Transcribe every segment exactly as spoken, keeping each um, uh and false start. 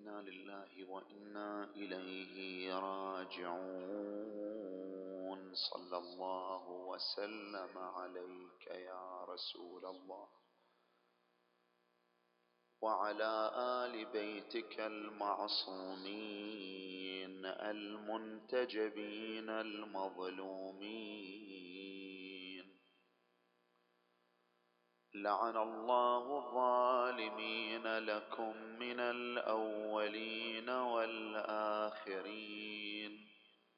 إنا لله وإنا إليه راجعون. صلى الله وسلم عليك يا رسول الله وعلى آل بيتك المعصومين المنتجبين المظلومين. لعن الله الظالمين لكم من الأولين والآخرين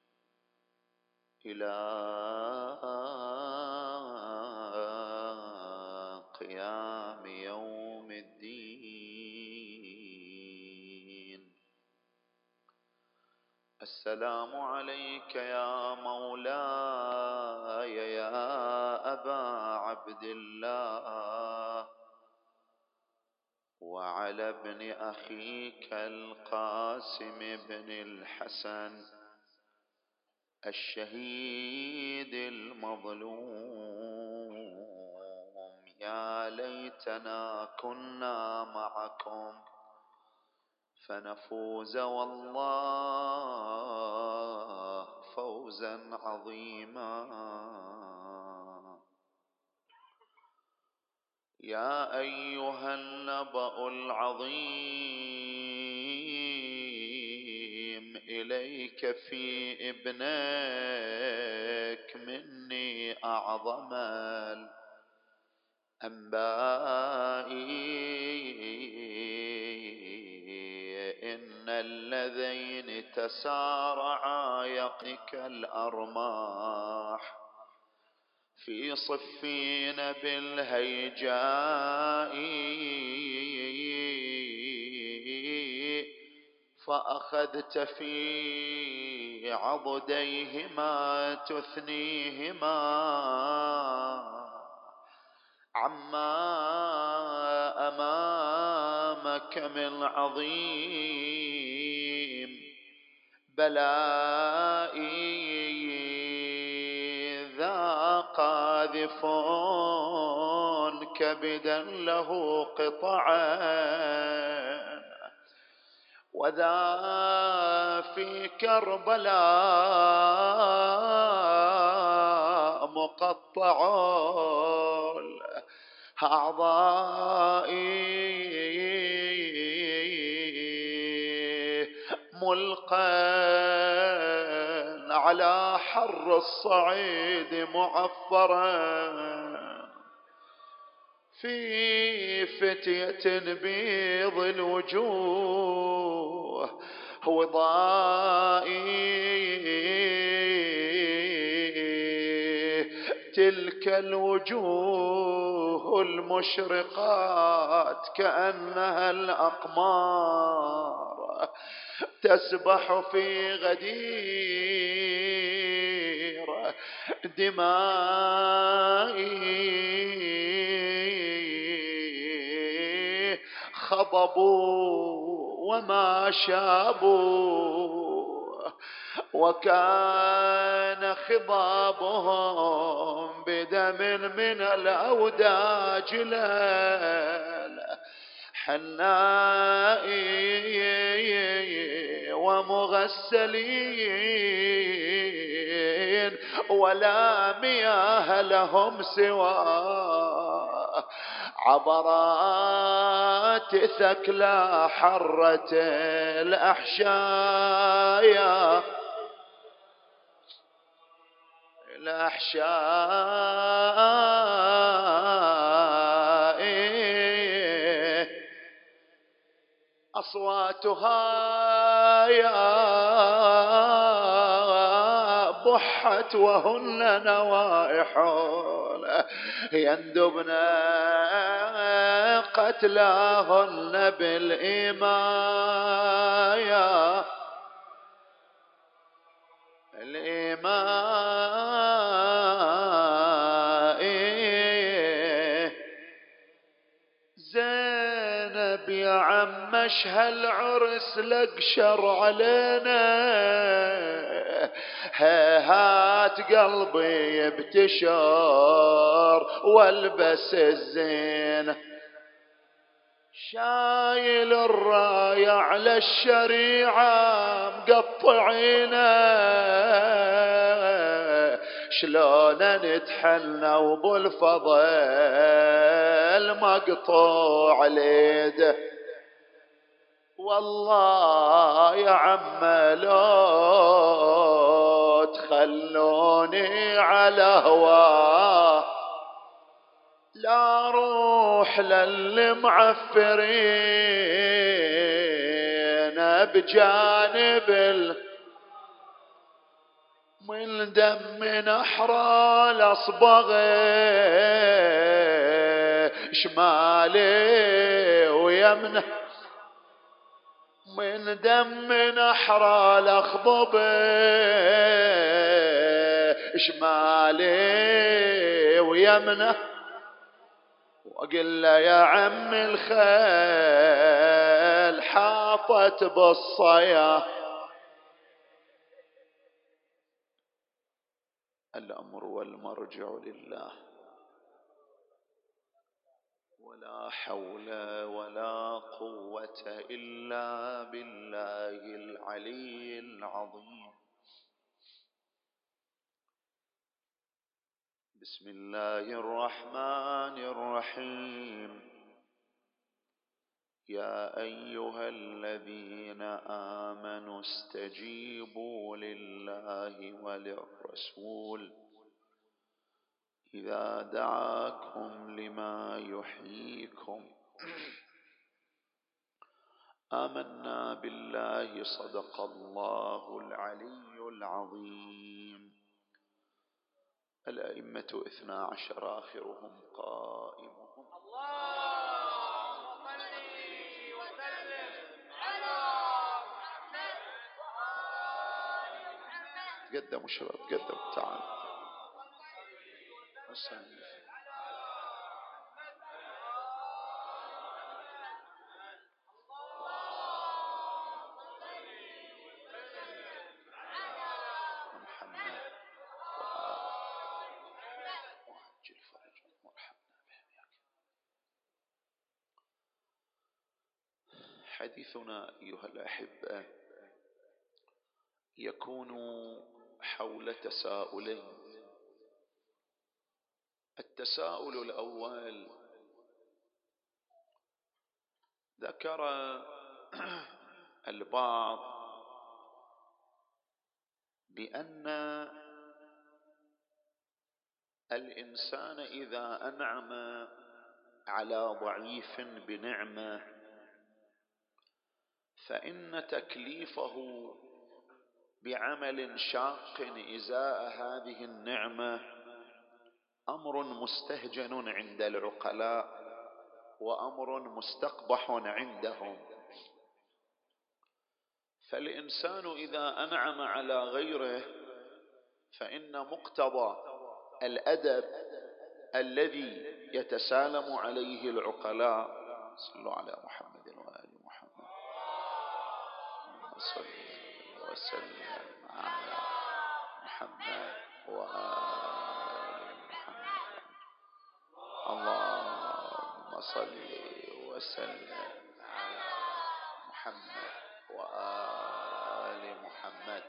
إلى قيام يوم الدين. السلام عليك يا مولاي يا أبا عبد الله وعلى ابن أخيك القاسم بن الحسن الشهيد المظلوم. يا ليتنا كنا معكم فنفوز والله فوزا عظيما. يا أيها النبأ العظيم إليك في ابنك مني أعظم الأنباء. إن اللذين تسارعا يقك الأرماح في صفين بالهيجاء فأخذت في عضديهما تثنيهما عما أمامك من عظيم بلائي ذا قاذف كبدا له قطعا وذا في كربلاء مقطع أعضائي ملقى على حر الصعيد معفرا في فتية بيض الوجوه وضائي تلك الوجوه المشرقات كأنها الأقمار تسبح في غدير دمائي خضبوا وما شابوا وكان خضابهم بدم من الأوداج حنائي ومغسلين ولا مياه لهم سوى عبرات ثكلى حرة الأحشايا الأحشاء أصواتها يا بحت وهن نوائح يندبن قتلاهن بالإيمايا الإيماء. زينب يا عم اشهى العرس لقشر علينا هات قلبي يبتشر والبس الزين شايل الراية على الشريعة مقطعينا، شلون نتحنى وابو الفضل مقطوع ليده. والله يا عم لو تخلوني على هواه لا روح للمعفرين بجانب ال من دم نحرى الاصبغه شمالي ويمنه، من دم نحرى الاخضبه شمالي ويمنه. وقل له يا عم الخيل حاطت بالصيا، الأمر والمرجع لله، ولا حول ولا قوة إلا بالله العلي العظيم. بسم الله الرحمن الرحيم. يا أيها الذين آمنوا استجيبوا لله وللرسول إذا دعاكم لما يحييكم. آمنا بالله صدق الله العلي العظيم. الأئمة اثنا عشر آخرهم قائمهم. اللهم صل وسلم على محمد وآل محمد. تقدموا شباب تقدموا، تعال وسلم. حديثنا أيها الأحبة يكون حول تساؤلين. التساؤل الأول، ذكر البعض بأن الإنسان إذا أنعم على ضعيف بنعمة فإن تكليفه بعمل شاق إزاء هذه النعمة أمر مستهجن عند العقلاء وأمر مستقبح عندهم. فالإنسان إذا أنعم على غيره فإن مقتضى الأدب الذي يتسالم عليه العقلاء. صلوا على محمد وآل محمد. صل وسلم على محمد وآل محمد. اللهم صل وسلم على محمد وآل محمد.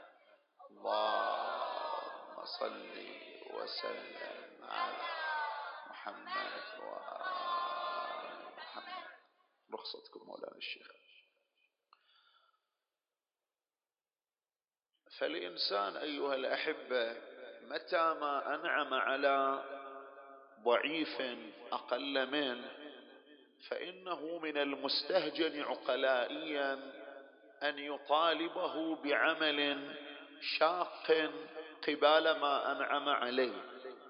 اللهم صل وسلم على محمد وآل محمد. رخصتكم مولانا الشيخ. فالإنسان أيها الأحبة متى ما أنعم على ضعيف أقل منه فإنه من المستهجن عقلائيا أن يطالبه بعمل شاق قبال ما أنعم عليه،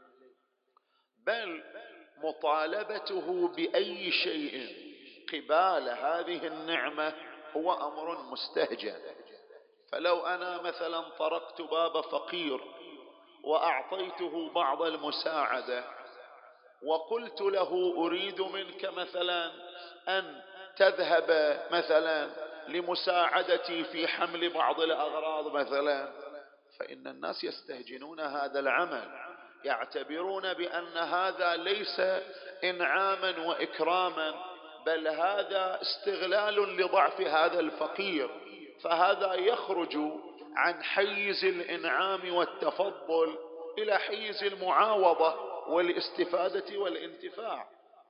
بل مطالبته بأي شيء قبال هذه النعمة هو أمر مستهجن. فلو أنا مثلا طرقت باب فقير وأعطيته بعض المساعدة وقلت له أريد منك مثلا أن تذهب مثلا لمساعدتي في حمل بعض الأغراض مثلا، فإن الناس يستهجنون هذا العمل، يعتبرون بأن هذا ليس إنعاما وإكراما، بل هذا استغلال لضعف هذا الفقير، فهذا يخرج عن حيز الإنعام والتفضل إلى حيز المعاوضة والاستفادة والانتفاع.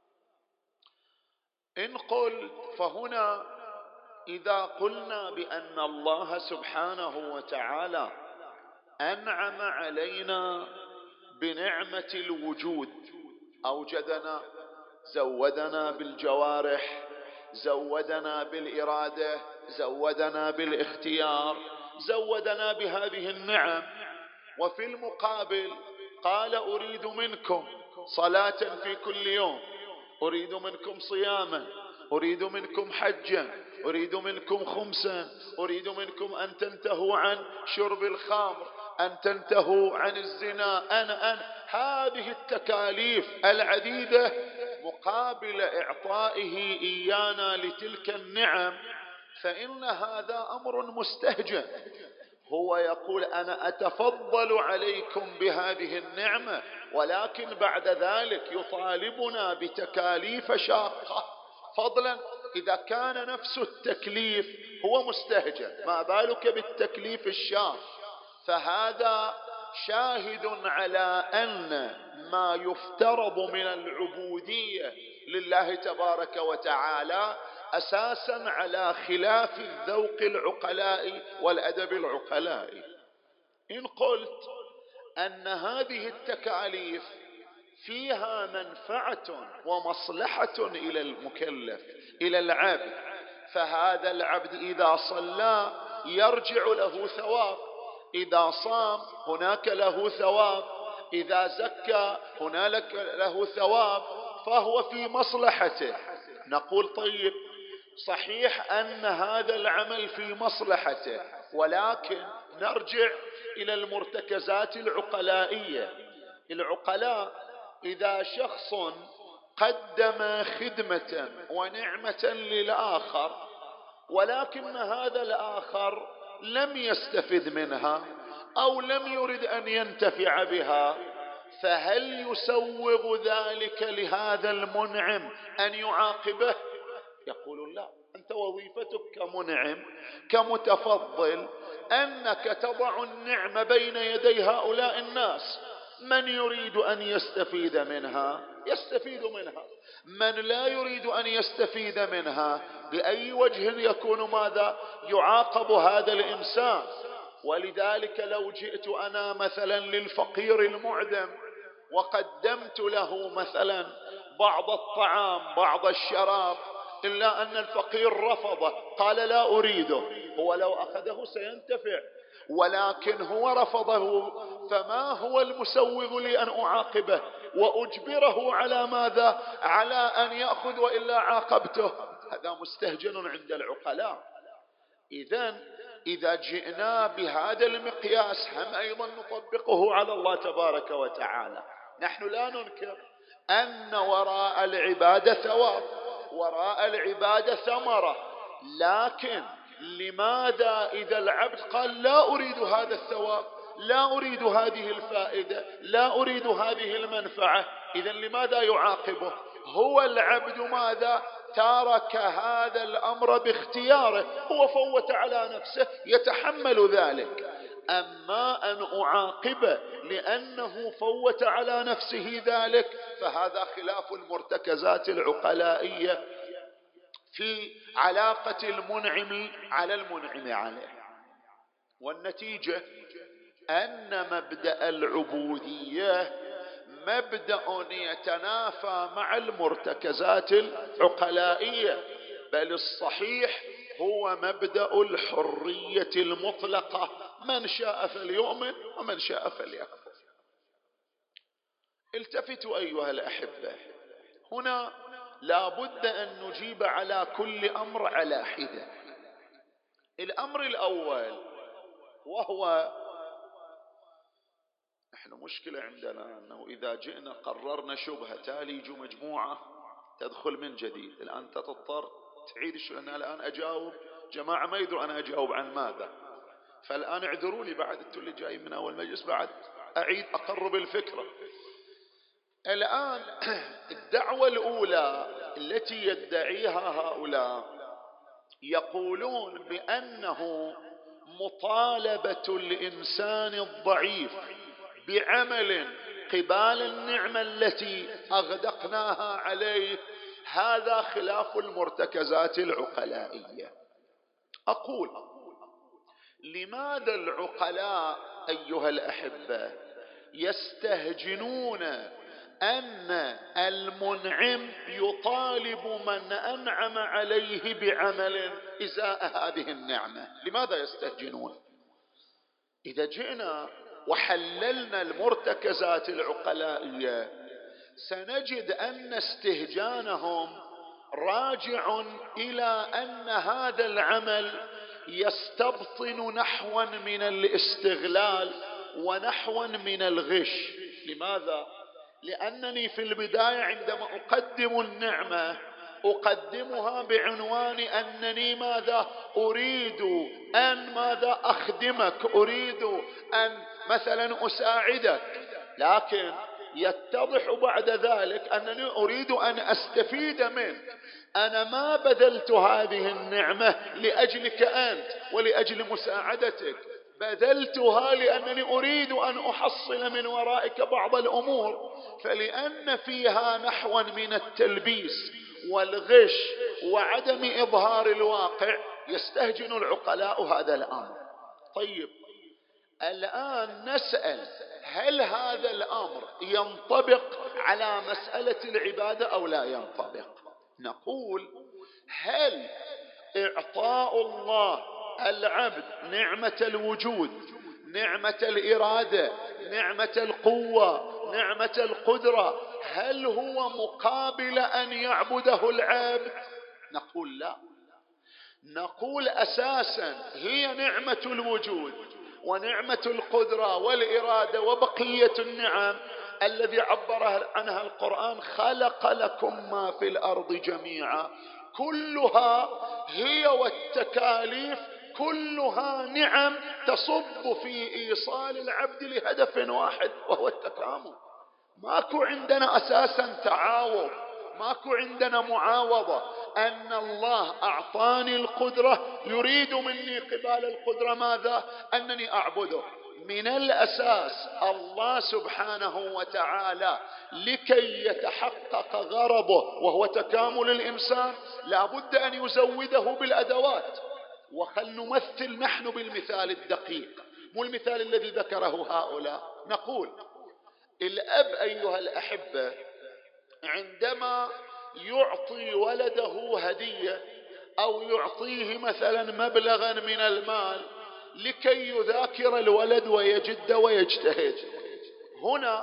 إن قلت فهنا إذا قلنا بأن الله سبحانه وتعالى أنعم علينا بنعمة الوجود، أوجدنا، زودنا بالجوارح، زودنا بالإرادة، زودنا بالاختيار، زودنا بهذه النعم، وفي المقابل قال أريد منكم صلاة في كل يوم، أريد منكم صياما، أريد منكم حجا، أريد منكم خمسا، أريد منكم أن تنتهوا عن شرب الخمر، أن تنتهوا عن الزنا، أن أن هذه التكاليف العديدة مقابل إعطائه إيانا لتلك النعم، فإن هذا أمر مستهجن. هو يقول أنا أتفضل عليكم بهذه النعمة، ولكن بعد ذلك يطالبنا بتكاليف شاقة، فضلا إذا كان نفس التكليف هو مستهجن، ما بالك بالتكليف الشاق؟ فهذا شاهد على أن ما يفترض من العبودية لله تبارك وتعالى أساسا على خلاف الذوق العقلاء والأدب العقلاء. إن قلت أن هذه التكاليف فيها منفعة ومصلحة إلى المكلف، إلى العبد، فهذا العبد إذا صلى يرجع له ثواب، إذا صام هناك له ثواب، إذا زكى هناك له ثواب، فهو في مصلحته. نقول طيب صحيح أن هذا العمل في مصلحته، ولكن نرجع إلى المرتكزات العقلائية. العقلاء إذا شخص قدم خدمة ونعمة للآخر، ولكن هذا الآخر لم يستفد منها أو لم يرد أن ينتفع بها، فهل يسوغ ذلك لهذا المنعم أن يعاقبه؟ يقول لا، أنت وظيفتك كمنعم كمتفضل أنك تضع النعمة بين يدي هؤلاء الناس، من يريد أن يستفيد منها يستفيد منها، من لا يريد أن يستفيد منها بأي وجه يكون ماذا؟ يعاقب هذا الإنسان. ولذلك لو جئت أنا مثلا للفقير المعدم وقدمت له مثلا بعض الطعام بعض الشراب، إلا أن الفقير رفضه، قال لا أريده، هو لو أخذه سينتفع، ولكن هو رفضه، فما هو المسوغ لي أن أعاقبه وأجبره على ماذا؟ على أن يأخذ وإلا عاقبته؟ هذا مستهجن عند العقلاء. إذن إذا جئنا بهذا المقياس هم أيضا نطبقه على الله تبارك وتعالى. نحن لا ننكر أن وراء العبادة ثواب، وراء العبادة ثمرة، لكن لماذا إذا العبد قال لا أريد هذا الثواب، لا أريد هذه الفائدة، لا أريد هذه المنفعة، إذن لماذا يعاقبه؟ هو العبد ماذا؟ ترك هذا الأمر باختياره، هو فوت على نفسه يتحمل ذلك. أما أن أعاقبه لأنه فوت على نفسه ذلك، فهذا خلاف المرتكزات العقلائية في علاقة المنعم على المنعم عليه. والنتيجة أن مبدأ العبودية مبدأ يتنافى مع المرتكزات العقلائية، بل الصحيح هو مبدأ الحرية المطلقة، من شاء فليؤمن ومن شاء فليكفر. التفتوا أيها الأحبة، هنا لا بد أن نجيب على كل أمر على حدة. الأمر الأول وهو نحن مشكلة عندنا أنه إذا جئنا قررنا شبهة تالي يجوا مجموعة تدخل من جديد، الآن أنت تضطر تعيد شو، أنا الآن أجاوب جماعة ما يدروا أنا أجاوب عن ماذا، فالآن اعذروا لي بعد أنتوا اللي جايين من أول مجلس بعد أعيد أقرب الفكرة. الآن الدعوة الأولى التي يدعيها هؤلاء يقولون بأنه مطالبة الإنسان الضعيف بعمل قبال النعمة التي أغدقناها عليه، هذا خلاف المرتكزات العقلائية. أقول لماذا العقلاء أيها الأحبة يستهجنون أن المنعم يطالب من أنعم عليه بعمل إزاء هذه النعمة؟ لماذا يستهجنون؟ إذا جئنا وحللنا المرتكزات العقلائية سنجد أن استهجانهم راجع إلى أن هذا العمل يستبطن نحوا من الاستغلال ونحوا من الغش. لماذا؟ لأنني في البداية عندما أقدم النعمة أقدمها بعنوان أنني ماذا أريد أن ماذا أخدمك، أريد أن مثلا أساعدك، لكن يتضح بعد ذلك أنني أريد أن أستفيد منك. أنا ما بذلت هذه النعمة لأجلك أنت ولأجل مساعدتك، بذلتها لأنني أريد أن أحصل من ورائك بعض الأمور. فلأن فيها نحوا من التلبيس والغش وعدم إظهار الواقع يستهجن العقلاء هذا الأمر. طيب الآن نسأل، هل هذا الأمر ينطبق على مسألة العبادة أو لا ينطبق؟ نقول هل إعطاء الله العبد نعمة الوجود، نعمة الإرادة، نعمة القوة، نعمة القدرة، هل هو مقابل أن يعبده العبد؟ نقول لا. نقول أساسا هي نعمة الوجود ونعمة القدرة والإرادة وبقية النعم الذي عبر عنها القرآن خلق لكم ما في الأرض جميعا، كلها هي والتكاليف كلها نعم تصب في إيصال العبد لهدف واحد وهو التكامل. ماكو عندنا أساسا تعاوض، ماكو عندنا معاوضة. أن الله أعطاني القدرة يريد مني قبال القدرة ماذا؟ أنني أعبده. من الأساس الله سبحانه وتعالى لكي يتحقق غرضه وهو تكامل الإنسان لابد أن يزوده بالأدوات. وخل نمثل نحن بالمثال الدقيق، مو المثال الذي ذكره هؤلاء. نقول الأب أيها الأحبة عندما يعطي ولده هدية أو يعطيه مثلا مبلغا من المال لكي يذاكر الولد ويجد ويجتهد، هنا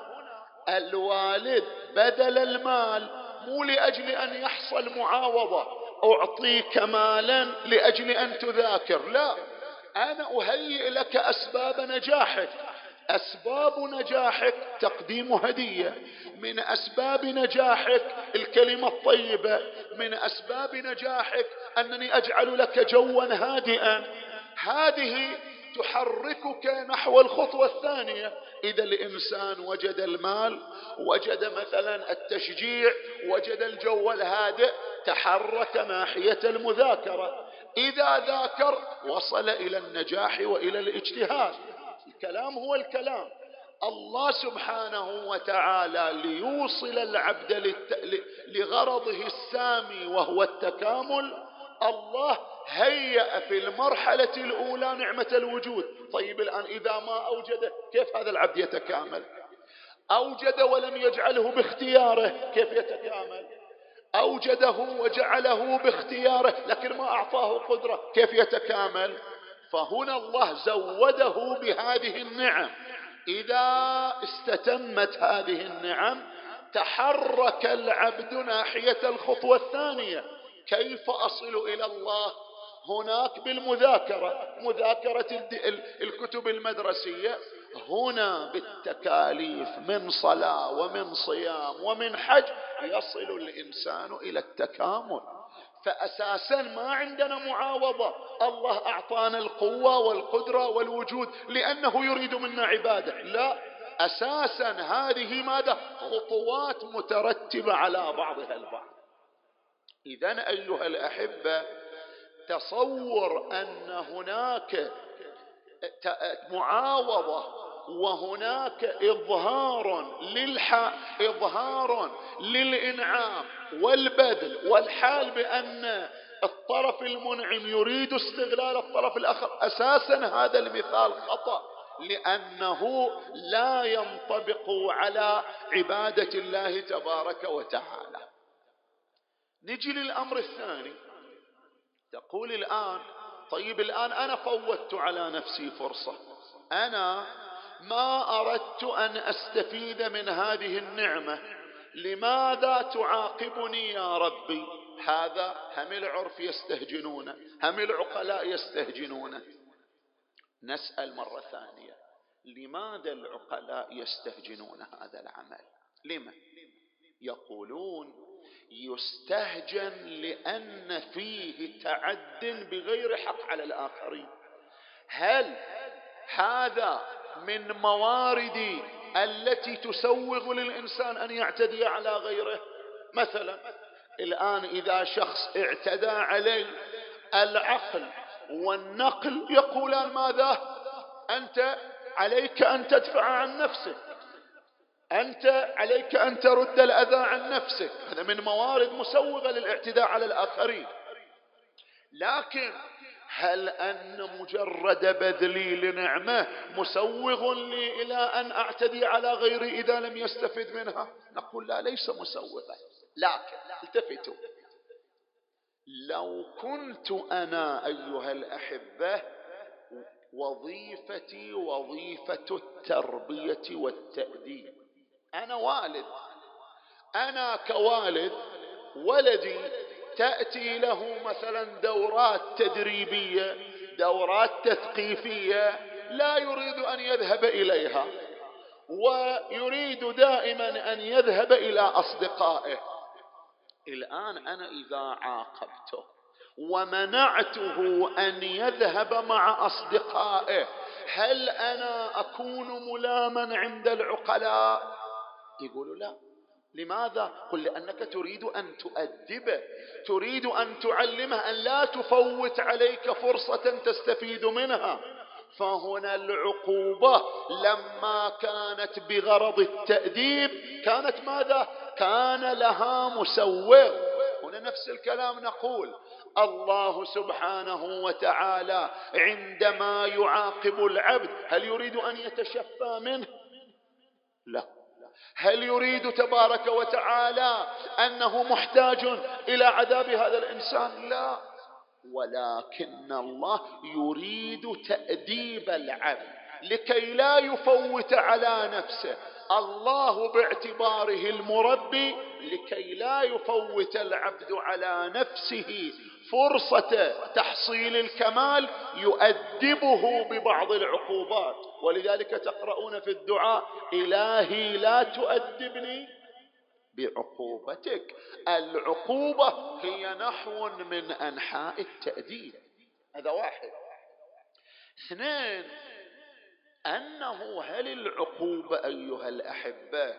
الوالد بدل المال مو لأجل أن يحصل معاوضة، أعطيك مالا لأجل أن تذاكر، لا، أنا أهيئ لك أسباب نجاحك. أسباب نجاحك تقديم هدية، من أسباب نجاحك الكلمة الطيبة، من أسباب نجاحك أنني أجعل لك جوا هادئا، هذه تحركك نحو الخطوة الثانية. إذا الإنسان وجد المال، وجد مثلا التشجيع، وجد الجو الهادئ، تحرك ناحية المذاكرة. إذا ذاكر وصل إلى النجاح وإلى الاجتهاد. الكلام هو الكلام. الله سبحانه وتعالى ليوصل العبد للت... لغرضه السامي وهو التكامل، الله هيأ في المرحلة الأولى نعمة الوجود. طيب الآن إذا ما أوجده كيف هذا العبد يتكامل؟ أوجد ولم يجعله باختياره كيف يتكامل؟ أوجده وجعله باختياره لكن ما أعطاه قدرة كيف يتكامل؟ فهنا الله زوده بهذه النعم. إذا استتمت هذه النعم تحرك العبد ناحية الخطوة الثانية. كيف أصل إلى الله؟ هناك بالمذاكرة، مذاكرة الكتب المدرسية، هنا بالتكاليف من صلاة ومن صيام ومن حج يصل الإنسان إلى التكامل. فأساسا ما عندنا معاوضة. الله أعطانا القوة والقدرة والوجود لأنه يريد منا عبادة، لا، أساسا هذه ماذا؟ خطوات مترتبة على بعضها البعض. إذن أيها الأحبة، تصور أن هناك معاوضة وهناك إظهار للح إظهار للإنعام والبذل والحال بأن الطرف المنعم يريد استغلال الطرف الآخر. أساسا هذا المثال خطأ، لأنه لا ينطبق على عبادة الله تبارك وتعالى. نجي للأمر الثاني. تقول الآن طيب الآن أنا فوتت على نفسي فرصة، أنا ما أردت أن أستفيد من هذه النعمة، لماذا تعاقبني يا ربي؟ هذا هم العرف يستهجنونه، هم العقلاء يستهجنونه. نسأل مرة ثانية، لماذا العقلاء يستهجنون هذا العمل؟ لما؟ يقولون يستهجن لأن فيه تعد بغير حق على الآخرين. هل هذا من موارد التي تسوغ للإنسان أن يعتدي على غيره؟ مثلا الآن إذا شخص اعتدى عليه، العقل والنقل يقولان ماذا؟ أنت عليك أن تدفع عن نفسك، أنت عليك أن ترد الأذى عن نفسك. هذا من موارد مسوغة للاعتداء على الآخرين. لكن هل أن مجرد بذلي لنعمة مسوغ لي إلى أن أعتدي على غيري إذا لم يستفد منها؟ نقول لا، ليس مسوغا. لكن التفتوا، لو كنت أنا أيها الأحبة وظيفتي وظيفة التربية والتأديب، أنا والد، أنا كوالد ولدي تأتي له مثلا دورات تدريبية، دورات تثقيفية، لا يريد أن يذهب إليها، ويريد دائما أن يذهب إلى أصدقائه. الآن أنا إذا عاقبته ومنعته أن يذهب مع أصدقائه، هل أنا أكون ملاما عند العقلاء؟ يقولوا لا. لماذا؟ قل لأنك تريد أن تؤدبه، تريد أن تعلمه أن لا تفوت عليك فرصة تستفيد منها. فهنا العقوبة لما كانت بغرض التأديب كانت ماذا؟ كان لها مسوغ. هنا نفس الكلام نقول، الله سبحانه وتعالى عندما يعاقب العبد هل يريد أن يتشفى منه؟ لا. هل يريد تبارك وتعالى أنه محتاج إلى عذاب هذا الإنسان؟ لا. ولكن الله يريد تأديب العبد لكي لا يفوت على نفسه. الله باعتباره المربي لكي لا يفوت العبد على نفسه فرصة تحصيل الكمال يؤدبه ببعض العقوبات. ولذلك تقرؤون في الدعاء: إلهي لا تؤدبني بعقوبتك. العقوبة هي نحو من أنحاء التأديب. هذا واحد. اثنين، أنه هل العقوبة أيها الأحبة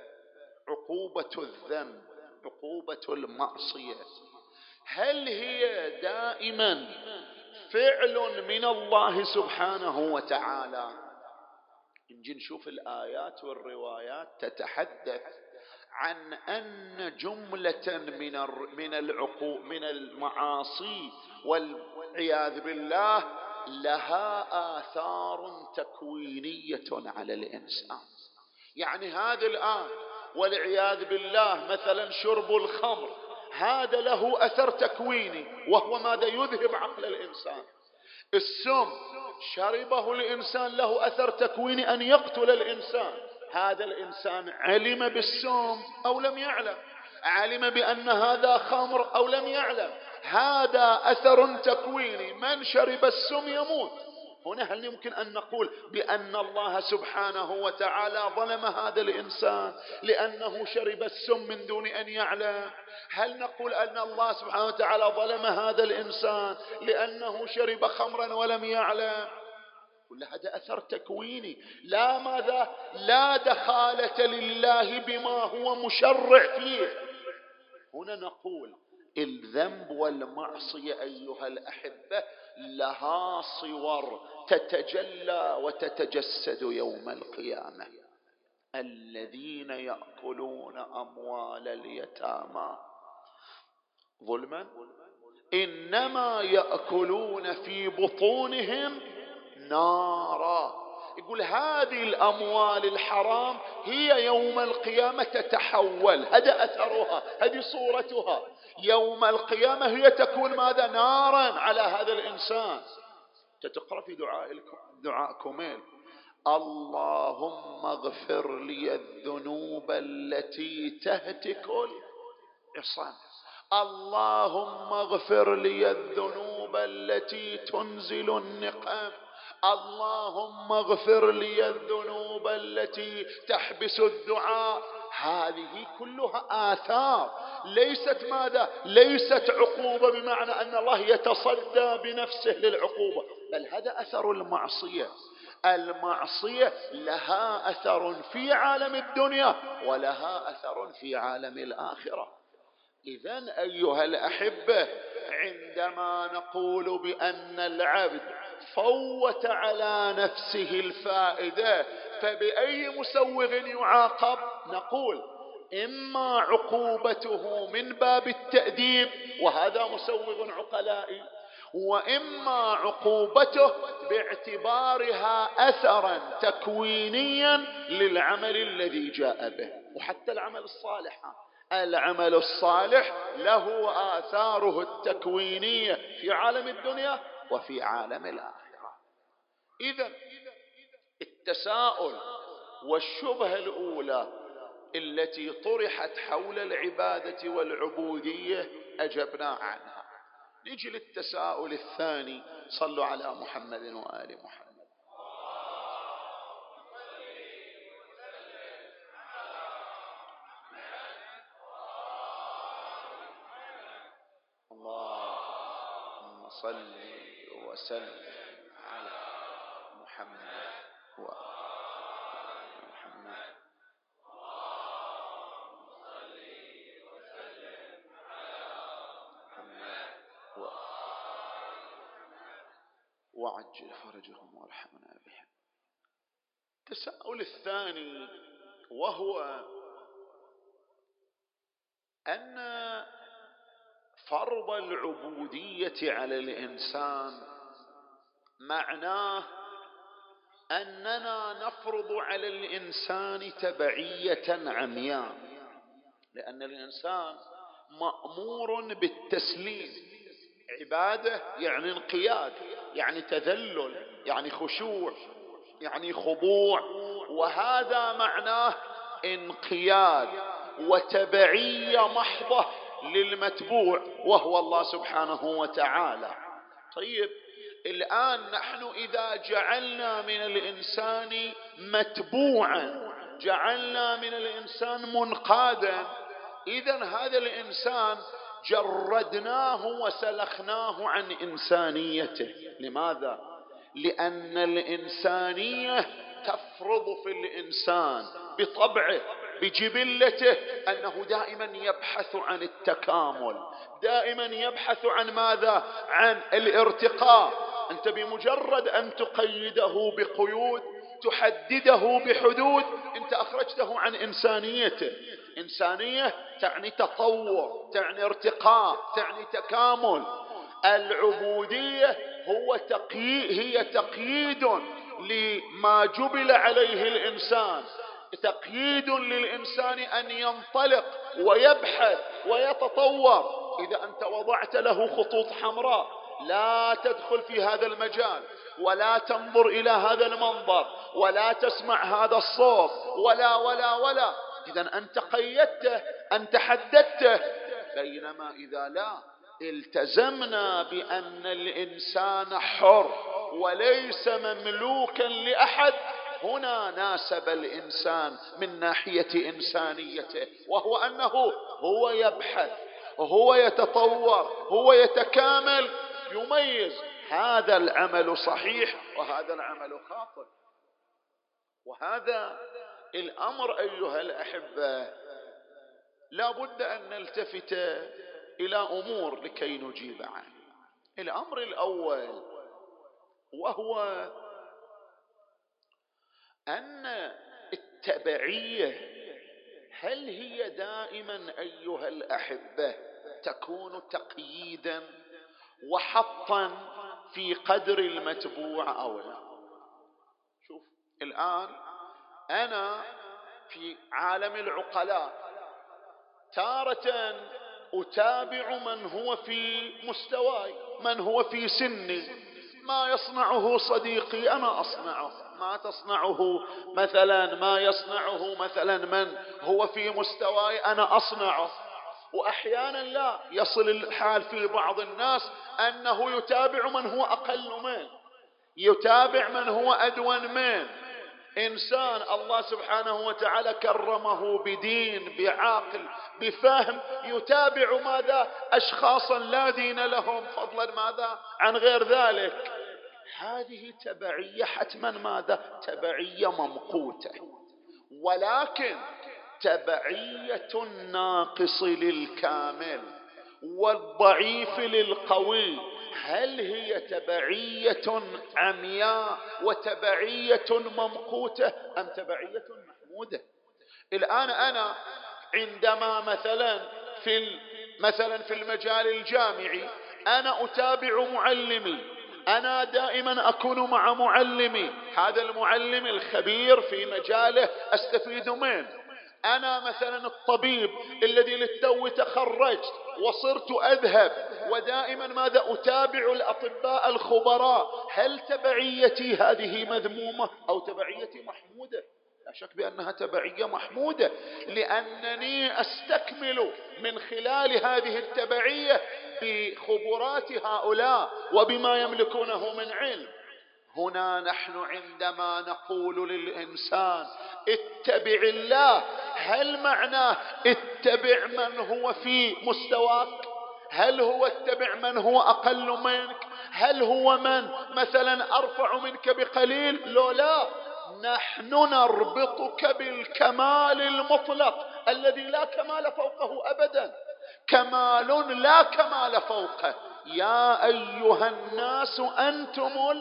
عقوبة الذنب، عقوبة المعصية، هل هي دائما فعل من الله سبحانه وتعالى؟ نجي نشوف الآيات والروايات تتحدث عن أن جملة من من العقوق من المعاصي والعياذ بالله لها آثار تكوينية على الإنسان. يعني هذا الآن والعياذ بالله مثلا شرب الخمر، هذا له أثر تكويني وهو ماذا؟ يذهب عقل الإنسان. السم شربه الإنسان له أثر تكويني أن يقتل الإنسان. هذا الإنسان علم بالسم أو لم يعلم، علم بأن هذا خمر أو لم يعلم، هذا أثر تكويني. من شرب السم يموت. هنا هل يمكن أن نقول بأن الله سبحانه وتعالى ظلم هذا الإنسان لأنه شرب السم من دون أن يعلم؟ هل نقول أن الله سبحانه وتعالى ظلم هذا الإنسان لأنه شرب خمرا ولم يعلم؟ كل هذا أثر تكويني، لا ماذا؟ لا دخالة لله بما هو مشرع فيه. هنا نقول الذنب والمعصية أيها الأحبة لها صور تتجلى وتتجسد يوم القيامة. الذين يأكلون أموال اليتامى ظلما إنما يأكلون في بطونهم نارا. يقول هذه الأموال الحرام هي يوم القيامة تتحول، هذا أثرها، هذه صورتها يوم القيامة، هي تكون ماذا؟ نارا على هذا الإنسان. تتقرأ في دعاء دعاء كميل: اللهم اغفر لي الذنوب التي تهتك العصام، اللهم اغفر لي الذنوب التي تنزل النقام، اللهم اغفر لي الذنوب التي تحبس الدعاء. هذه كلها آثار، ليست ماذا؟ ليست عقوبة بمعنى أن الله يتصدى بنفسه للعقوبة، بل هذا أثر المعصية. المعصية لها أثر في عالم الدنيا ولها أثر في عالم الآخرة. إذن أيها الأحبة، عندما نقول بأن العبد فوت على نفسه الفائدة، فبأي مسوغ يعاقب؟ نقول إما عقوبته من باب التأديب، وهذا مسوغ عقلائي، وإما عقوبته باعتبارها أثرا تكوينيا للعمل الذي جاء به. وحتى العمل الصالح، العمل الصالح له آثاره التكوينية في عالم الدنيا وفي عالم الآخرة. إذن التساؤل والشبهة الأولى التي طرحت حول العبادة والعبودية أجبنا عنها. نجي للتساؤل الثاني. صلوا على محمد وآل محمد. اللهم صل وسلم على محمد وآل محمد. وعجل فرجهم وارحمنا بهم. التساؤل الثاني وهو أن فرض العبودية على الإنسان معناه أننا نفرض على الإنسان تبعية عمياء، لأن الإنسان مأمور بالتسليم. عبادة يعني انقياد، يعني تذلل، يعني خشوع، يعني خضوع، وهذا معناه انقياد وتبعية محضة للمتبوع وهو الله سبحانه وتعالى. طيب الآن نحن إذا جعلنا من الإنسان متبوعا، جعلنا من الإنسان منقادا، إذن هذا الإنسان جردناه وسلخناه عن إنسانيته. لماذا؟ لأن الإنسانية تفرض في الإنسان بطبعه بجبلته أنه دائما يبحث عن التكامل، دائما يبحث عن ماذا؟ عن الارتقاء. أنت بمجرد أن تقيده بقيود، تحدده بحدود، أنت أخرجته عن إنسانيته. إنسانية تعني تطور، تعني ارتقاء، تعني تكامل. العبودية هو تقييد، هي تقييد لما جبل عليه الإنسان، تقييد للإنسان أن ينطلق ويبحث ويتطور. إذا أنت وضعت له خطوط حمراء، لا تدخل في هذا المجال، ولا تنظر إلى هذا المنظر، ولا تسمع هذا الصوت، ولا ولا ولا، إذا أنت قيدته، أنت حددته. بينما إذا لا التزمنا بأن الإنسان حر وليس مملوكا لأحد، هنا ناسب الإنسان من ناحية إنسانيته، وهو أنه هو يبحث، هو يتطور، هو يتكامل، يميز هذا العمل صحيح وهذا العمل خاطئ. وهذا الأمر أيها الأحبة لا بد أن نلتفت إلى أمور لكي نجيب عنه. الأمر الأول وهو أن التبعية هل هي دائما أيها الأحبة تكون تقييدا وحطا في قدر المتبوع أو لا؟ شوف الآن أنا في عالم العقلاء تارة أتابع من هو في مستواي، من هو في سني، ما يصنعه صديقي أنا أصنعه، ما تصنعه مثلا ما يصنعه مثلا من هو في مستواي أنا أصنعه. وأحيانا لا، يصل الحال في بعض الناس أنه يتابع من هو أقل منه، يتابع من هو أدون منه. إنسان الله سبحانه وتعالى كرمه بدين بعقل بفهم يتابع ماذا؟ أشخاصا لا دين لهم فضلا ماذا عن غير ذلك. هذه تبعية حتما ماذا؟ تبعية ممقوتة. ولكن تبعية الناقص للكامل والضعيف للقوي هل هي تبعية عمياء وتبعية ممقوتة أم تبعية محمودة؟ الآن أنا عندما مثلا في مثلا في المجال الجامعي أنا أتابع معلمي، أنا دائما أكون مع معلمي، هذا المعلم الخبير في مجاله أستفيد منه. أنا مثلا الطبيب الذي للتو تخرجت وصرت أذهب ودائما ماذا أتابع الأطباء الخبراء، هل تبعيتي هذه مذمومة أو تبعيتي محمودة؟ لا شك بأنها تبعية محمودة، لأنني أستكمل من خلال هذه التبعية بخبرات هؤلاء وبما يملكونه من علم. هنا نحن عندما نقول للإنسان اتبع الله، هل معناه اتبع من هو في مستواك؟ هل هو اتبع من هو أقل منك؟ هل هو من مثلا أرفع منك بقليل؟ لا لا، نحن نربطك بالكمال المطلق الذي لا كمال فوقه أبدا، كمال لا كمال فوقه. يا أيها الناس أنتم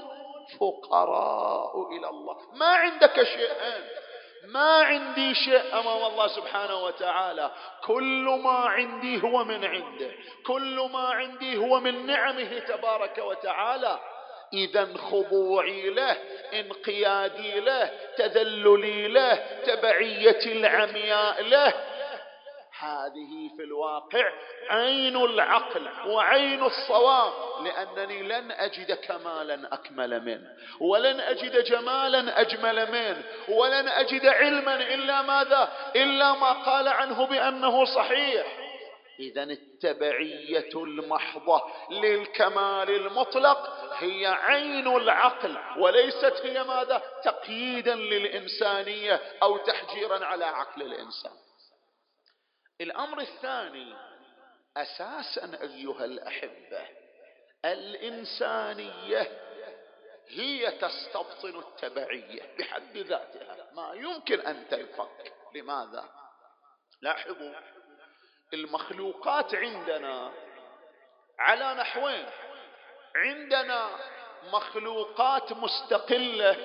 الفقراء إلى الله. ما عندك شيئين، ما عندي شيء أمام الله سبحانه وتعالى، كل ما عندي هو من عنده، كل ما عندي هو من نعمه تبارك وتعالى. إذا خضوعي له، انقيادي له، تذللي له، تبعيتي العمياء له، هذه في الواقع عين العقل وعين الصواب، لأنني لن أجد كمالا أكمل منه، ولن أجد جمالا أجمل منه، ولن أجد علما إلا ماذا؟ إلا ما قال عنه بأنه صحيح. إذا التبعية المحضة للكمال المطلق هي عين العقل، وليست هي ماذا؟ تقييدا للإنسانية أو تحجيرا على عقل الإنسان. الأمر الثاني أساسا أيها الأحبة، الإنسانية هي تستبطن التبعية بحد ذاتها، ما يمكن أن تنفك. لماذا؟ لاحظوا المخلوقات عندنا على نحوين، عندنا مخلوقات مستقلة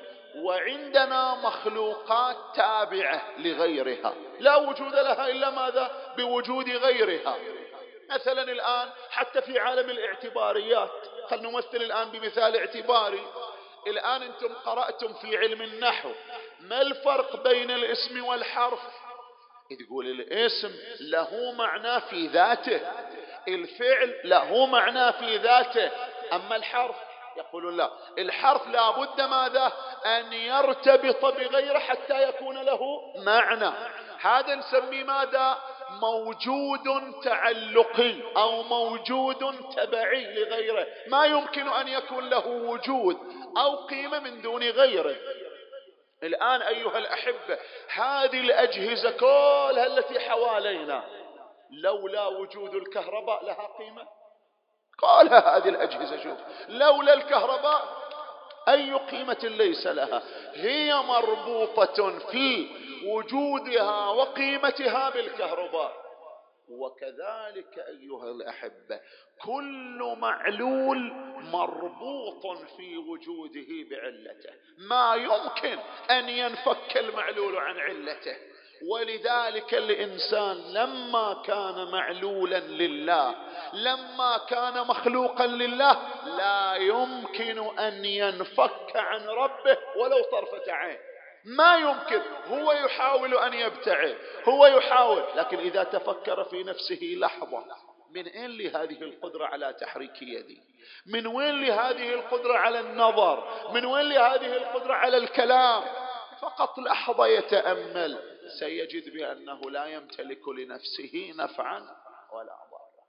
وعندنا مخلوقات تابعة لغيرها لا وجود لها إلا ماذا؟ بوجود غيرها. مثلا الآن حتى في عالم الاعتباريات، خلنا نمثل الآن بمثال اعتباري. الآن أنتم قرأتم في علم النحو ما الفرق بين الاسم والحرف؟ تقول الاسم له معنى في ذاته، الفعل له معنى في ذاته، أما الحرف يقولون لا، الحرف لا بد ماذا؟ أن يرتبط بغيره حتى يكون له معنى. هذا نسميه ماذا؟ موجود تعلقي أو موجود تبعي لغيره، ما يمكن أن يكون له وجود أو قيمة من دون غيره. الآن أيها الأحبة هذه الأجهزة كلها التي حوالينا لولا وجود الكهرباء لها قيمة؟ قالها هذه الأجهزة، شوف لولا الكهرباء أي قيمة ليس لها، هي مربوطة في وجودها وقيمتها بالكهرباء. وكذلك أيها الأحبة كل معلول مربوط في وجوده بعلته، ما يمكن أن ينفك المعلول عن علته. ولذلك الإنسان لما كان معلولا لله، لما كان مخلوقا لله، لا يمكن أن ينفك عن ربه ولو طرفة عين، ما يمكن. هو يحاول أن يبتعد، هو يحاول، لكن إذا تفكر في نفسه لحظة، من أين لي هذه القدرة على تحريك يدي؟ من وين لي هذه القدرة على النظر؟ من وين لي هذه القدرة على الكلام؟ فقط لحظة يتأمل سيجد بأنه لا يمتلك لنفسه نفعا ولا ضرا.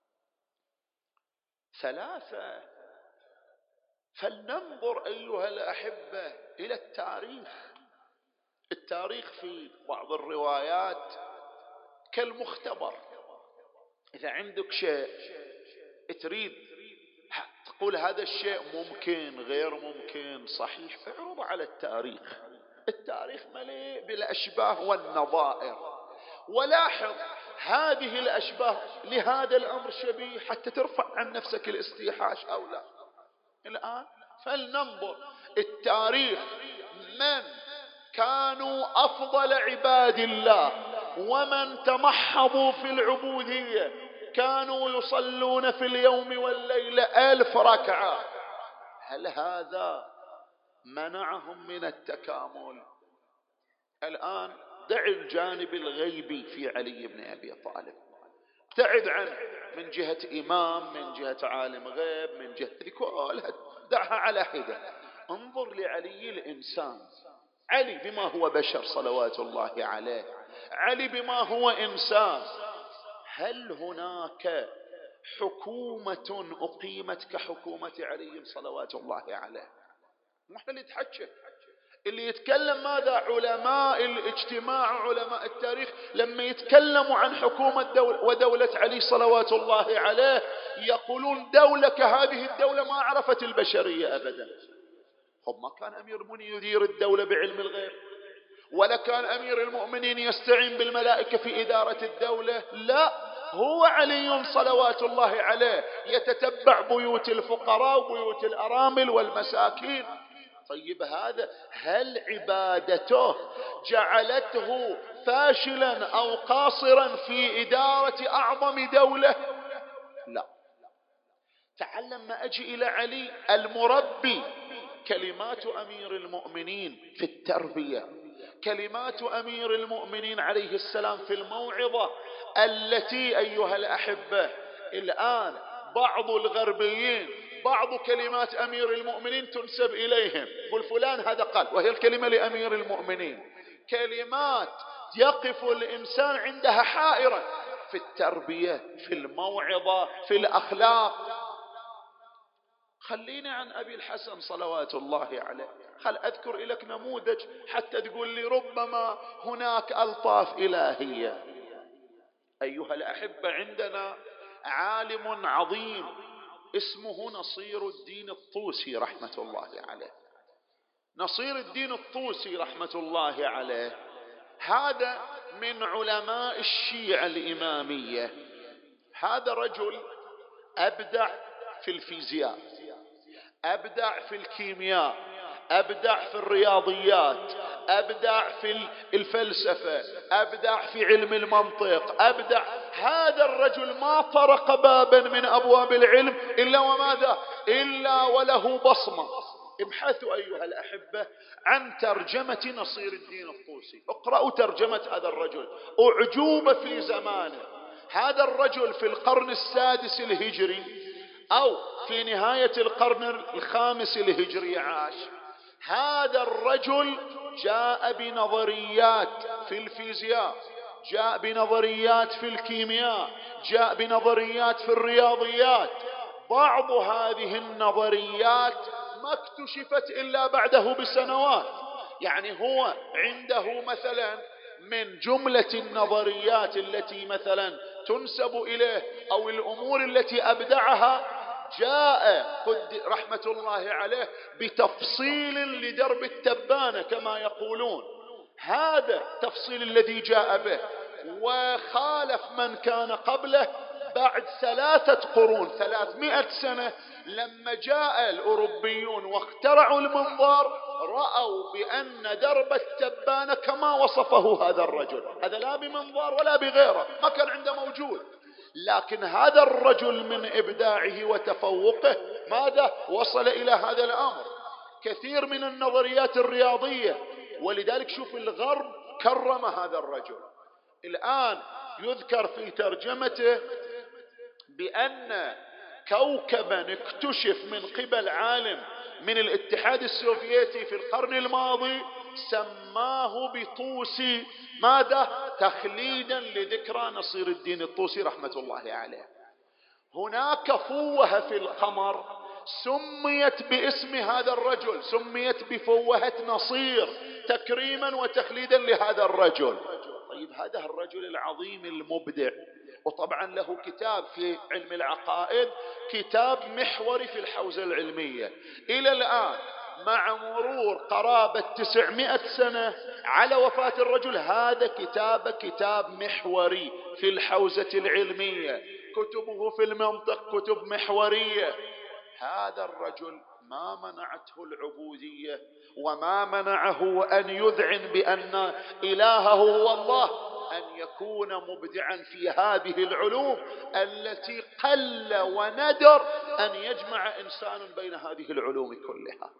ثلاثة، فلننظر أيها الأحبة إلى التاريخ. التاريخ في بعض الروايات كالمختبر. إذا عندك شيء تريد تقول هذا الشيء ممكن غير ممكن صحيح، اعرض على التاريخ. التاريخ مليء بالأشباه والنظائر، ولاحظ هذه الأشباه لهذا الأمر شبيه حتى ترفع عن نفسك الاستيحاش أو لا. الآن فلننظر التاريخ، من كانوا أفضل عباد الله ومن تمحضوا في العبودية كانوا يصلون في اليوم والليلة ألف ركعة، هل هذا منعهم من التكامل؟ الآن دع الجانب الغيبي في علي بن أبي طالب، ابتعد عنه من جهة إمام، من جهة عالم غيب، من جهة كلها دعها على حدة. انظر لعلي الإنسان، علي بما هو بشر صلوات الله عليه، علي بما هو إنسان. هل هناك حكومة أقيمت كحكومة علي صلوات الله عليه؟ نحن اللي نتحكي، اللي يتكلم ماذا؟ علماء الاجتماع، علماء التاريخ لما يتكلموا عن حكومة دولة ودولة علي صلوات الله عليه يقولون دولة كهذه الدولة ما عرفت البشرية أبدا. هم ما كان أمير المؤمنين يدير الدولة بعلم الغيب، ولا كان أمير المؤمنين يستعين بالملائكة في إدارة الدولة، لا، هو علي صلوات الله عليه يتتبع بيوت الفقراء وبيوت الأرامل والمساكين. طيب هذا هل عبادته جعلته فاشلا أو قاصرا في إدارة أعظم دولة؟ لا. تعلم ما أجي إلى علي المربي، كلمات أمير المؤمنين في التربية، كلمات أمير المؤمنين عليه السلام في الموعظة، التي أيها الأحبة الآن بعض الغربيين بعض كلمات أمير المؤمنين تنسب إليهم، يقول فلان هذا قال، وهي الكلمة لأمير المؤمنين. كلمات يقف الإنسان عندها حائرا في التربية، في الموعظة، في الأخلاق. خلينا عن أبي الحسن صلوات الله عليه، خل أذكر لك نموذج حتى تقول لي ربما هناك ألطاف إلهية. أيها الأحبة عندنا عالم عظيم اسمه نصير الدين الطوسي رحمة الله عليه. نصير الدين الطوسي رحمة الله عليه هذا من علماء الشيعة الإمامية. هذا رجل أبدع في الفيزياء، أبدع في الكيمياء، أبدع في الرياضيات، أبدع في الفلسفة، أبدع في علم المنطق، أبدع. هذا الرجل ما طرق بابا من أبواب العلم إلا وماذا؟ إلا وله بصمة. ابحثوا أيها الأحبة عن ترجمة نصير الدين الطوسي، اقرأوا ترجمة هذا الرجل، أعجوبة في زمانه. هذا الرجل في القرن السادس الهجري أو في نهاية القرن الخامس الهجري عاش. هذا الرجل جاء بنظريات في الفيزياء، جاء بنظريات في الكيمياء، جاء بنظريات في الرياضيات. بعض هذه النظريات ما اكتشفت إلا بعده بسنوات. يعني هو عنده مثلا من جملة النظريات التي مثلا تنسب إليه أو الأمور التي أبدعها، جاء قد رحمة الله عليه بتفصيل لدرب التبانة كما يقولون. هذا تفصيل الذي جاء به وخالف من كان قبله بعد ثلاثة قرون، ثلاثمائة سنة، لما جاء الأوروبيون واخترعوا المنظار رأوا بأن درب التبانة كما وصفه هذا الرجل، هذا لا بمنظار ولا بغيره، ما كان عنده موجود، لكن هذا الرجل من إبداعه وتفوقه ماذا وصل إلى هذا الأمر. كثير من النظريات الرياضية، ولذلك شوف الغرب كرم هذا الرجل. الآن يذكر في ترجمته بأن كوكبا اكتشف من قبل عالم من الاتحاد السوفيتي في القرن الماضي سماه بطوسي، ماذا؟ تخليدا لذكرى نصير الدين الطوسي رحمة الله عليه. هناك فوهة في القمر سميت باسم هذا الرجل، سميت بفوهة نصير تكريما وتخليدا لهذا الرجل. طيب هذا الرجل العظيم المبدع، وطبعا له كتاب في علم العقائد، كتاب محوري في الحوزة العلمية إلى الآن، مع مرور قرابة تسعمائة سنة على وفاة الرجل، هذا كتاب كتاب محوري في الحوزة العلمية، كتبه في المنطق كتب محورية. هذا الرجل ما منعته العبودية وما منعه أن يذعن بأن إلهه هو الله، أن يكون مبدعا في هذه العلوم التي قل وندر أن يجمع إنسان بين هذه العلوم كلها.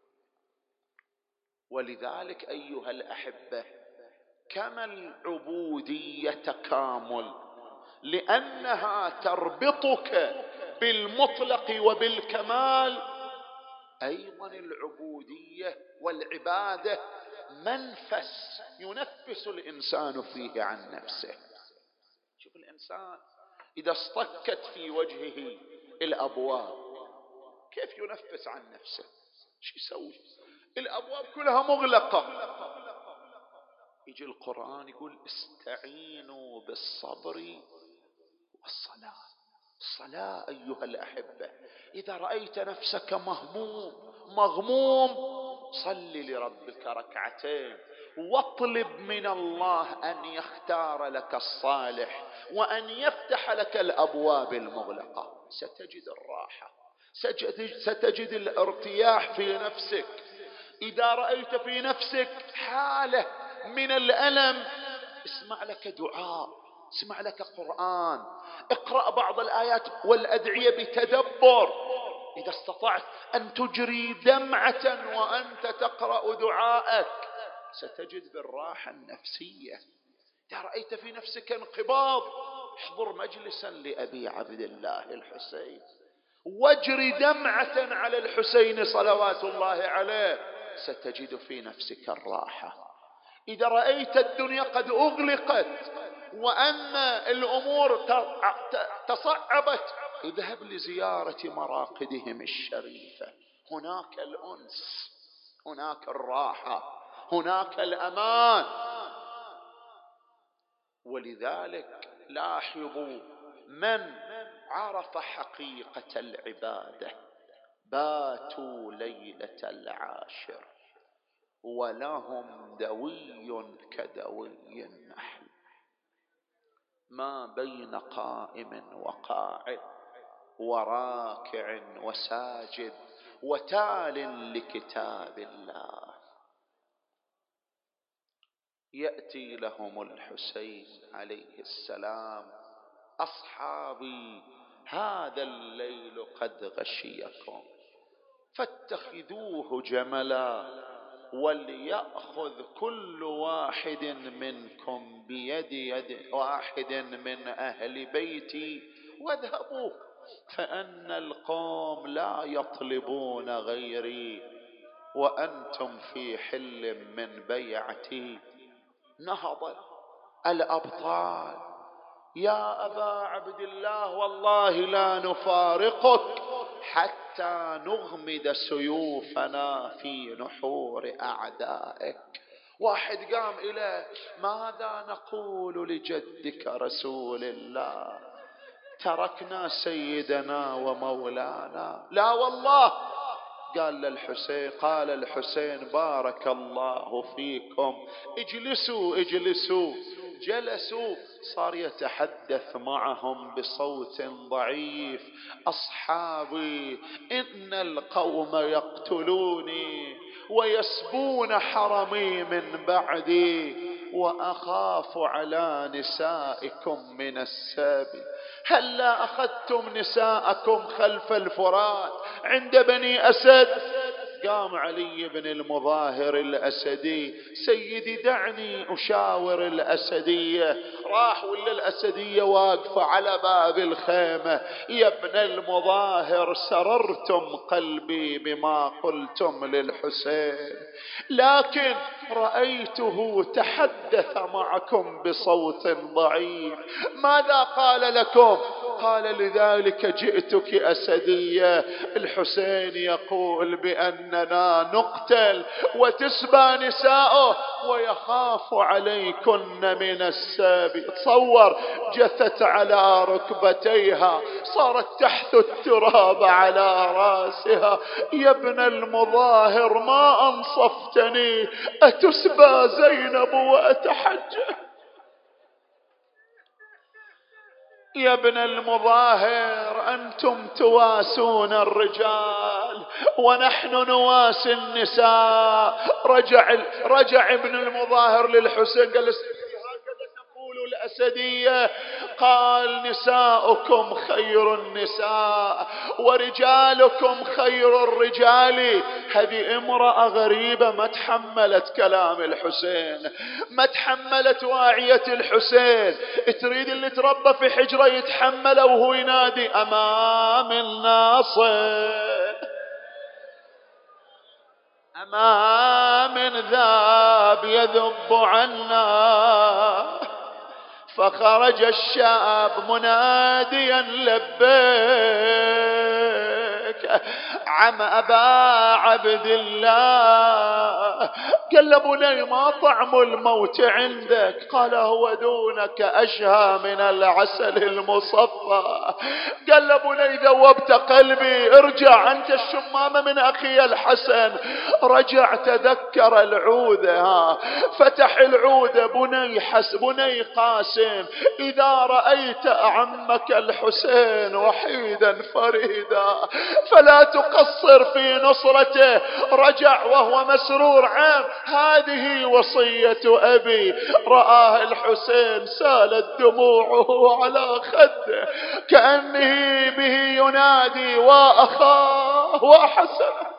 ولذلك أيها الأحبة، كما العبودية تكامل لأنها تربطك بالمطلق وبالكمال، أيضا العبودية والعبادة منفس ينفس الإنسان فيه عن نفسه. شوف الإنسان إذا اصطكت في وجهه الأبواب كيف ينفس عن نفسه؟ شو يسوي؟ الأبواب كلها مغلقة. يجي القرآن يقول استعينوا بالصبر والصلاة. الصلاة أيها الأحبة، إذا رأيت نفسك مهموم مغموم صل لربك ركعتين واطلب من الله أن يختار لك الصالح وأن يفتح لك الأبواب المغلقة، ستجد الراحة، ستجد الارتياح في نفسك. إذا رأيت في نفسك حالة من الألم اسمع لك دعاء، اسمع لك قرآن، اقرأ بعض الآيات والأدعية بتدبر. إذا استطعت أن تجري دمعة وأنت تقرأ دعاءك ستجد بالراحة النفسية. إذا رأيت في نفسك انقباض احضر مجلسا لأبي عبد الله الحسين واجري دمعة على الحسين صلوات الله عليه ستجد في نفسك الراحة. إذا رأيت الدنيا قد أغلقت وأن الأمور تصعبت اذهب لزيارة مراقدهم الشريفة، هناك الأنس، هناك الراحة، هناك الأمان. ولذلك لاحظوا من عرف حقيقة العبادة باتوا ليلة العاشر ولهم دوي كدوي النحل، ما بين قائم وقاعد وراكع وساجد وتال لكتاب الله. يأتي لهم الحسين عليه السلام أصحابي هذا الليل قد غشيكم فاتخذوه جملا وليأخذ كل واحد منكم بيد يد واحد من أهل بيتي واذهبوا فأن القوم لا يطلبون غيري وأنتم في حل من بيعتي. نهض الأبطال يا أبا عبد الله والله لا نفارقك حتى نغمد سيوفنا في نحور أعدائك. واحد قام إليه ماذا نقول لجدك رسول الله؟ تركنا سيدنا ومولانا. لا والله. قال للحسين قال الحسين بارك الله فيكم اجلسوا اجلسوا. جلسوا صار يتحدث معهم بصوت ضعيف: أصحابي إن القوم يقتلوني ويسبون حرمي من بعدي وأخاف على نسائكم من السبي، هلا أخذتم نساءكم خلف الفرات عند بني أسد؟ قام علي بن المظاهر الأسدي: سيدي دعني أشاور الأسدية. راح ولا الأسدية واقفة على باب الخيمة: يا ابن المظاهر سررتم قلبي بما قلتم للحسين، لكن رأيته تحدث معكم بصوت ضعيف، ماذا قال لكم؟ قال: لذلك جئتك أسدية، الحسين يقول بأننا نقتل وتسبى نساؤه ويخاف عليكن من السبي. تصور، جثت على ركبتيها، صارت تحت التراب على راسها: يا ابن المظاهر ما أنصفتني، أتسبى زينب وأتحجى؟ يا ابن المظاهر أنتم تواسون الرجال ونحن نواسي النساء. رجع, رجع ابن المظاهر للحسين قال: هكذا تقول الأسدية؟ قال: نساؤكم خير النساء ورجالكم خير الرجال. هذه امرأة غريبة ما تحملت كلام الحسين، ما تحملت واعية الحسين، تريد اللي تربى في حجرة يتحمله وهو ينادي أمام الناصر، أمام ذاب يذب عنا. فخرج الشاب مناديا: لبيك عم أبا عبد الله. قال له: بني ما طعم الموت عندك؟ قال: هو دونك أشهى من العسل المصفى. قال له: بني ذوبت قلبي، ارجع أنت الشمامة من أخي الحسن. رجع تذكر العودة، ها فتح العودة: بني حس بني قاسم، إذا رأيت عمك الحسين وحيدا فريدا فلا تقصر في نصرته. رجع وهو مسرور: عام هذه وصية أبي. رآه الحسين سالت دموعه على خده كأنه به ينادي: وأخاه وحسنه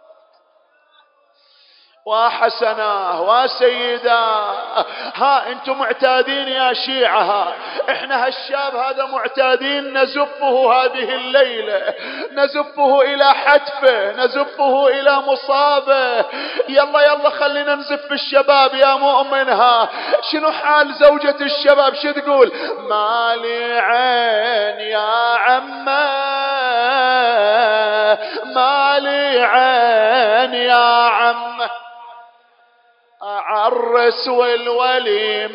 وحسناه وسيداه. ها انتم معتادين يا شيعة، احنا هالشاب هذا معتادين نزفه هذه الليلة، نزفه الى حتفه، نزفه الى مصابه. يلا يلا خلينا نزف الشباب يا مؤمنها. شنو حال زوجة الشباب؟ شو تقول؟ مالي عين يا عمه، مالي عين يا عمه، عرس والولي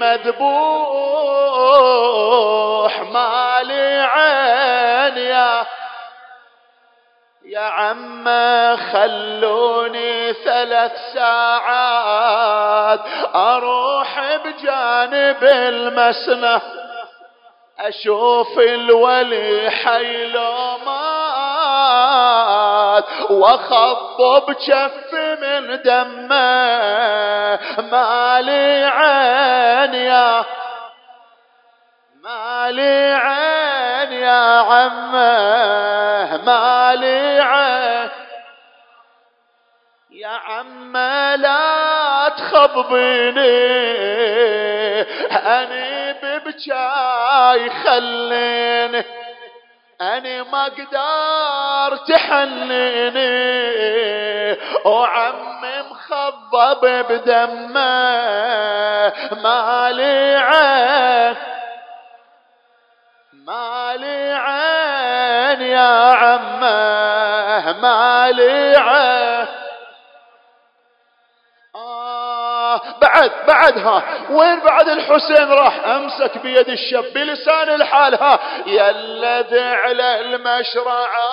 مذبوح، مالي عين يا يا عم. خلوني ثلاث ساعات اروح بجانب المسنى اشوف الولي حي لو مات واخضب جف من دمه. مالي عين يا مالي عين يا عمه، مالي عين يا عمه، لا تخضبيني اني ببكاي خليني، أنا ما قدر تحنيني وعمي مخضب بدمه. مالي عين مالي عين يا عمه، مالي عين. بعد بعدها وين بعد الحسين؟ راح امسك بيد الشاب بلسان الحال: ها يا الذي على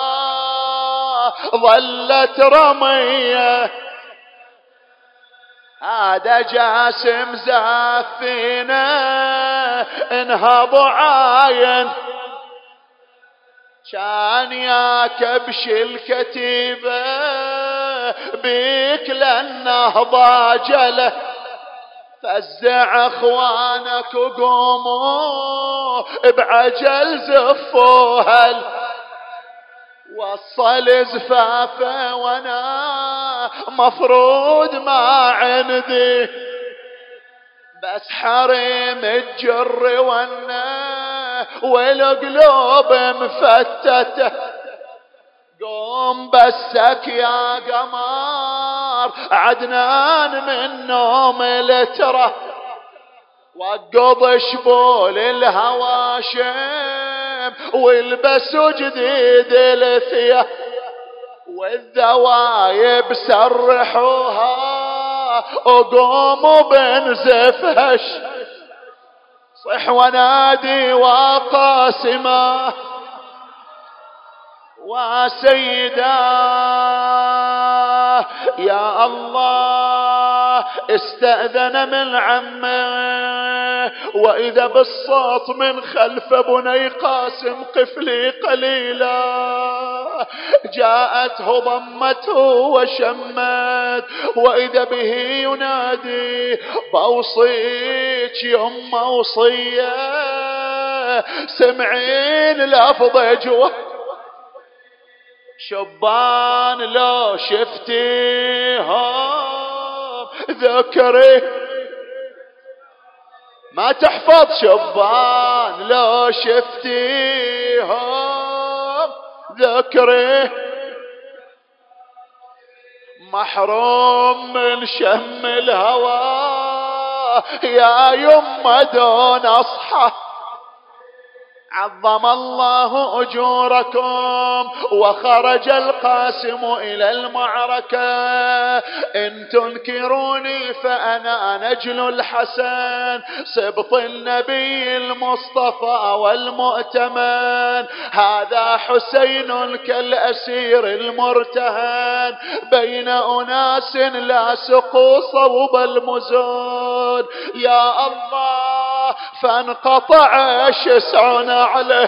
المشرعة ظلت رمية، هذا جاسم زافينا انهض عاين، كان يا كبش الكتيبة بيك للنهضة جله، فزع اخوانك وقوموا بعجل زفوها، وصل زفافه وانا مفروض ما عندي، بس حريم الجر وانا والقلوب مفتته، قوم بسك يا قمر عدنان من نوم التره، وقض شبول الهواشم والبسوا جديد الثيه، والذوايب سرحوها وقوموا بنزفهش، صح ونادي وقاسمه وسيداه، يا الله استأذن من عمه، وإذا بالصوت من خلف بني قاسم قفلي قليلا، جاءته ضمته وشمت، وإذا به ينادي بوصيك يما وصية، سمعين لفظ جوه شبان لو شفتيهم ذكري، ما تحفظ شبان لو شفتيهم ذكري، محروم من شم الهوى يا يما دون اصحى، عظم الله أجوركم، وخرج القاسم إلى المعركة، إن تنكروني فأنا نجل الحسن سبط النبي المصطفى والمؤتمن، هذا حسين كالأسير المرتهن بين أناس لا سقوا صوب المزون، يا الله فانقطع شسعنا عليه،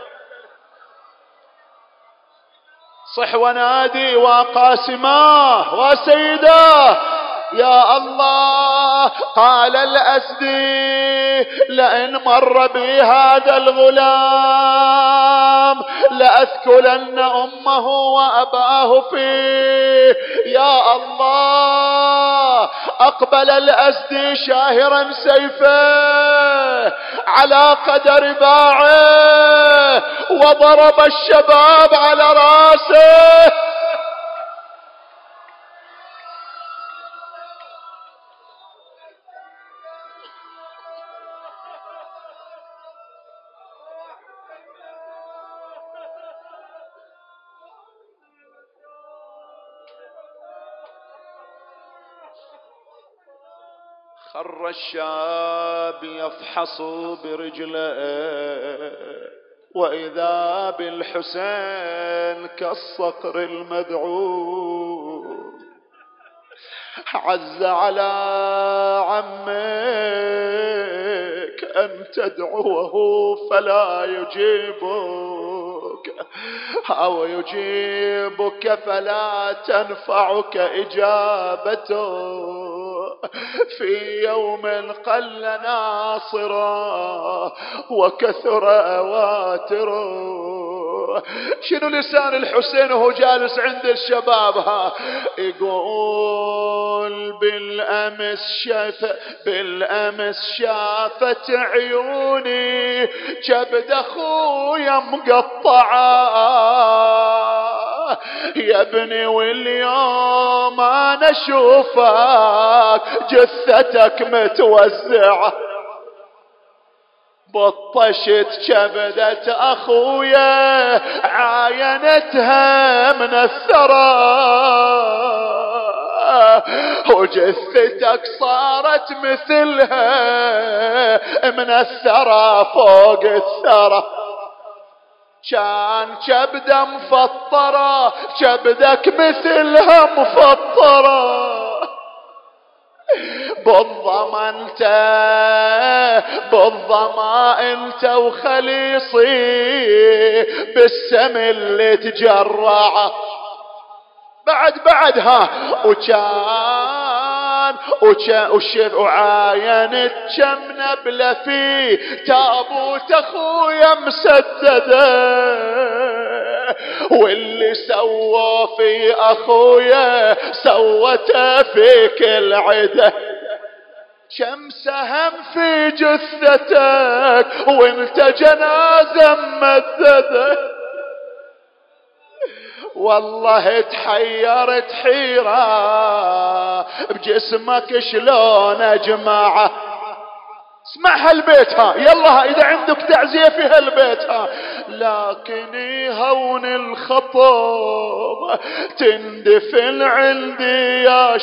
صح ونادي وقاسماه وسيداه، يا الله قال الأسدي لئن مر بي هذا الغلام لأثكلن أمه وأباه فيه، يا الله أقبل الأسدي شاهرا سيفه على قدر باعه، وضرب الشباب على راسه، خر الشاب يفحص برجله، وإذا بالحسين كالصقر المدعو، عز على عمك أن تدعوه فلا يجيبك، أو يجيبك فلا تنفعك إجابته، في يوم قل ناصرا وكثر أواترا. شنو لسان الحسين وهو جالس عند الشباب؟ ها يقول بالأمس شاف بالأمس شافت عيوني كبد أخويا مقطعة يا ابني، واليوم أنا أشوفك جثتك متوزعة، بطشت كبدة أخويا عاينتها من الثرى، وجثتك صارت مثلها من الثرى فوق الثرى، كان كبدة مفطرة كبدك مثلها مفطرة، بالضما انت بالضما انت وخليصي بالسم اللي تجرعه بعد بعد ها وكان وكان وشف وعاين كم نبله في تابوت اخويا مسدده واللي سوى في اخويا سوته في كل عده كم سهم في جثتك وانت جنازه ممدده والله تحيرت حيرة بجسمك شلون اجمعه اسمع هالبيت ها يلا اذا عندك تعزية في هالبيت ها لكن يهون الخطب تندفن عندي يا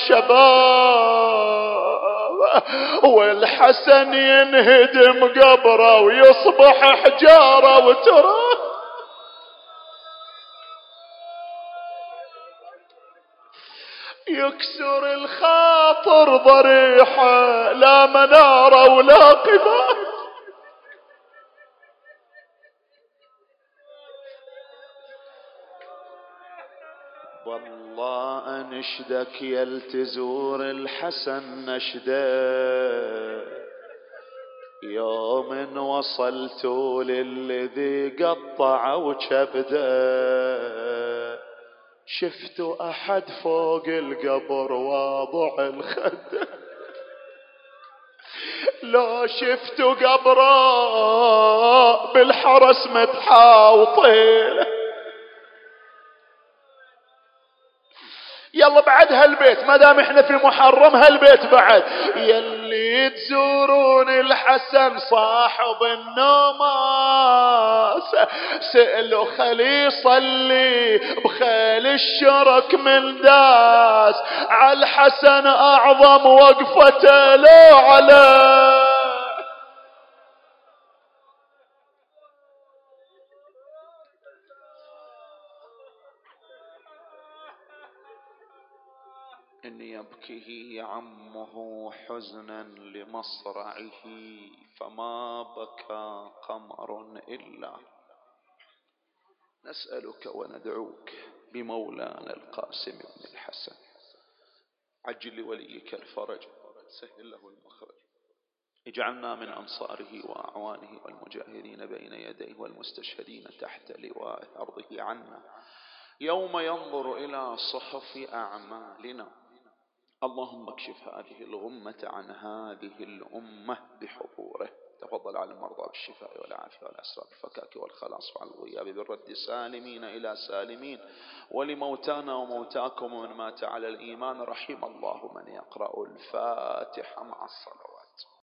شباب والحسن ينهدم قبره ويصبح حجارة وتراب يكسر الخاطر ضريحة لا منارة ولا قباب والله انشدك يلتزور الحسن نشده يوم وصلت للذي قطع وكبده شفت احد فوق القبر واضع الخده لو شفت قبره بالحرس متحاوطين يلا بعد هالبيت ما دام احنا في محرم هالبيت بعد يلي تزورون الحسن صاحب النوماس سألوا خلي يصلي بخيل الشرك من داس على الحسن اعظم وقفته لو على إن يبكيه عمه حزنا لمصرعه فما بكى قمر إلا نسألك وندعوك بمولانا القاسم بن الحسن عجل لوليك الفرج سهل له المخرج اجعلنا من أنصاره وأعوانه والمجاهدين بين يديه والمستشهدين تحت لواء أرضه عنا يوم ينظر إلى صحف أعمالنا اللهم اكشف هذه الغمة عن هذه الأمة بحضوره تفضل على المرضى بالشفاء والعافية والأسرار الفكاك والخلاص وعلى الغياب بالرد سالمين إلى سالمين ولموتانا وموتاكم ومن مات على الإيمان رحم الله من يقرأ الفاتحة مع الصلوات.